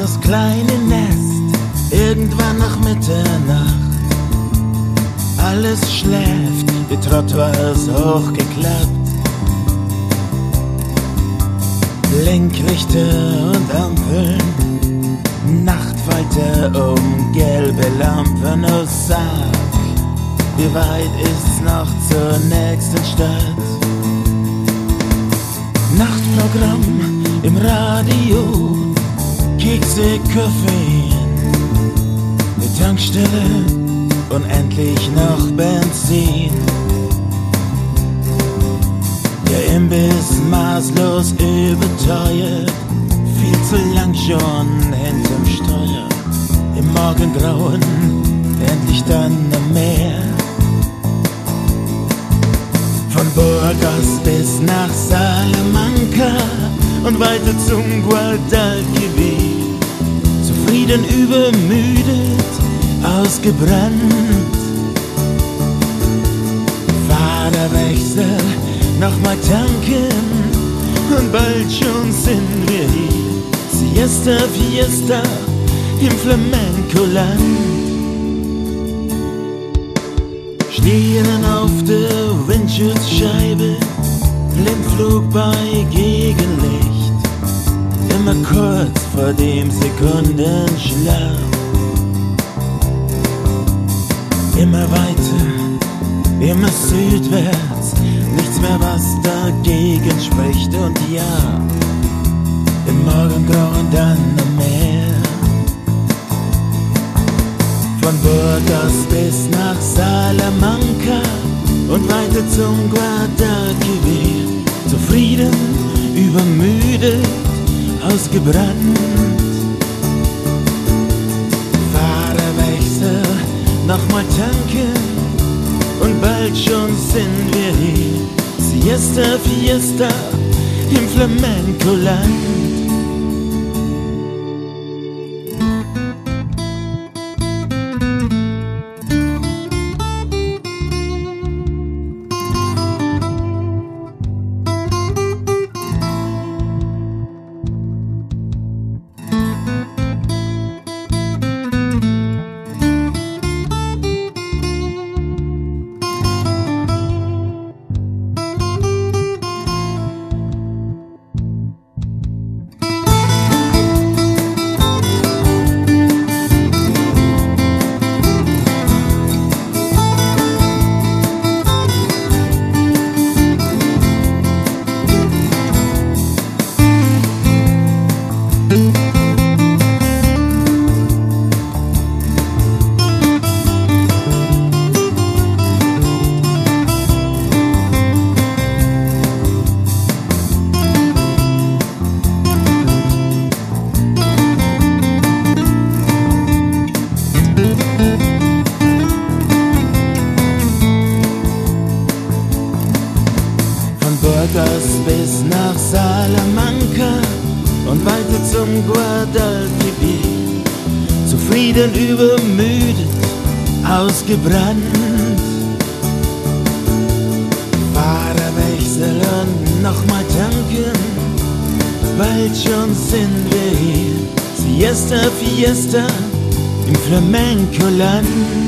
das kleine Nest, irgendwann nach Mitternacht. Alles schläft, die Trottoir ist hochgeklappt. Blinklichter und Ampeln, Nachtfalter um gelbe Lampen. Oh, sag, wie weit ist's noch zur nächsten Stadt? Nachtprogramm im Radio, Kekse, Koffein, die Tankstelle, unendlich noch Benzin. Der Imbiss maßlos überteuert, viel zu lang schon hinterm Steuer. Im Morgengrauen endlich dann am Meer. Von Burgos bis nach Salamanca und weiter zum Guadalquivir. Zufrieden, übermüdet, ausgebrannt. Fahrerwechsel, nochmal tanken und bald schon sind wir hier. Siesta, Fiesta im Flamenco-Land. Stehen auf der Windschutzscheibe, Blindflug bei Gegenlicht, immer kurz vor dem Sekundenschlaf. Immer weiter, immer südwärts, nichts mehr, was dagegen spricht. Und ja, im Morgengrauen dann am Meer. Von Burgos bis nach Salamanca und weiter zum Guadalquivir. Zufrieden, übermüdet, ausgebrannt. Fahrerwechsel, nochmal tanken und bald schon sind wir hier. Siesta, Fiesta im Flamenco-Land. Burgos bis nach Salamanca und weiter zum Guadalquivir. Zufrieden, übermüdet, ausgebrannt. Fahrerwechsel und nochmal tanken, bald schon sind wir hier. Siesta, Fiesta im Flamenco-Land.